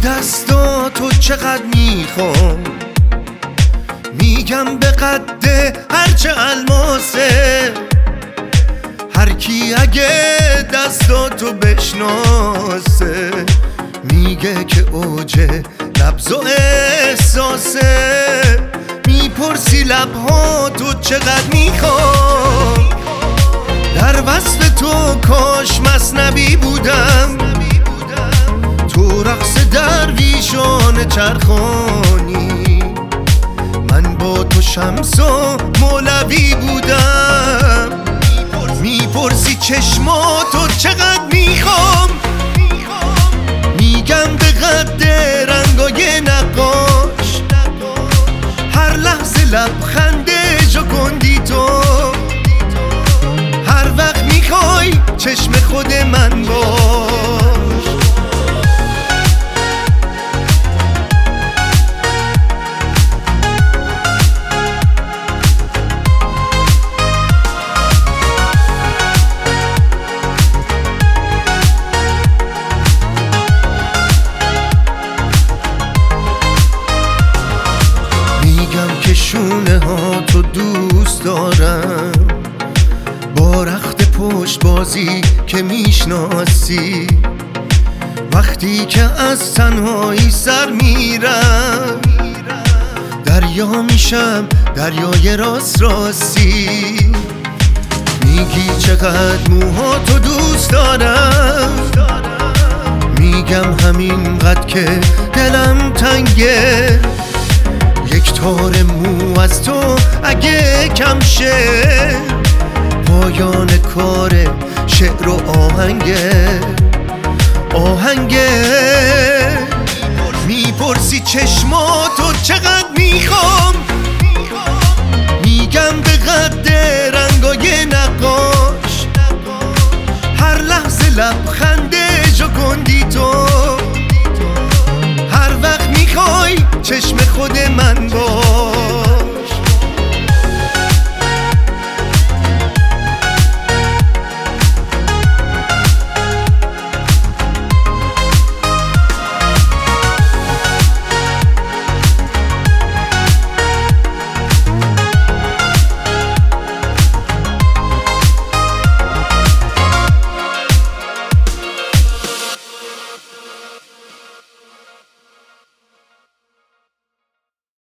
دستاتو چقدر میخوام، میگم به قد هرچه الماسه. هر کی اگه دستاتو بشناسه میگه که اوج نبض و احساسه. میپرسی لبهاتو چقدر میخوام، در وصف تو کاش مثنوی بودم. تو رقص درویشان چرخانی، من با تو شمس و مولوی بودم. میپرسی چشماتو چقدر میخوام، میگم به قد رنگای نقاش. هر لحظه لبخنده جوگندی تو، هر وقت میخوای چشم خود من باش. میگم که شونه ها تو دوست دارم، با رخت پشت بازی که میشناسی. وقتی که از تنهایی سر میرم، دریا میشم دریای راست راستی. میگی چقدر موها تو دوست دارم، میگم همینقدر که دلم تنگه. یک تار مو از تو اگه کم شه، پایان کار شعر و آهنگه. میپرسی چشم